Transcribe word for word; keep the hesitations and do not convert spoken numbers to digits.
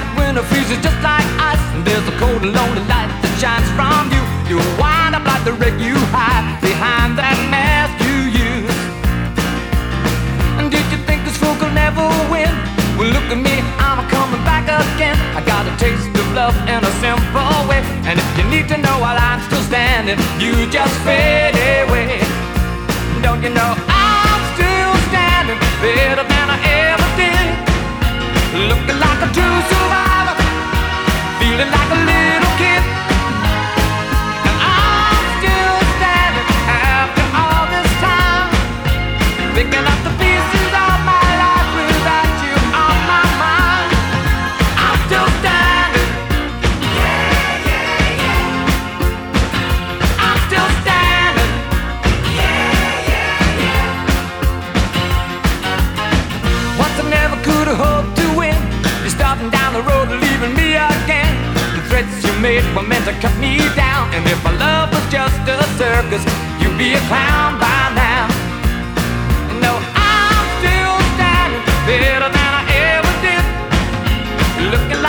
night when it freezes just like ice, and there's a cold and lonely light that shines from you. You wind up like the wreck you hide behind that mask you use. And did you think this fool could never win? Well, look at me, I'm coming back again. I got a taste of love in a simple way, and if you need to know while I'm still standing, you just fade away. Don't you know I'm still standing better than I ever did, looking like a true survivor, feeling like a little kid. And I'm still standing after all this time, picking up the pieces of my life without you on my mind. I'm still standing. Yeah, yeah, yeah. I'm still standing. Yeah, yeah, yeah. Once I never could have hoped to win. You're starting down the road and leaving me again. The threats you made were meant to cut me down, and if my love was just a circus, you'd be a clown by now. No, I'm still standing better than I ever did, looking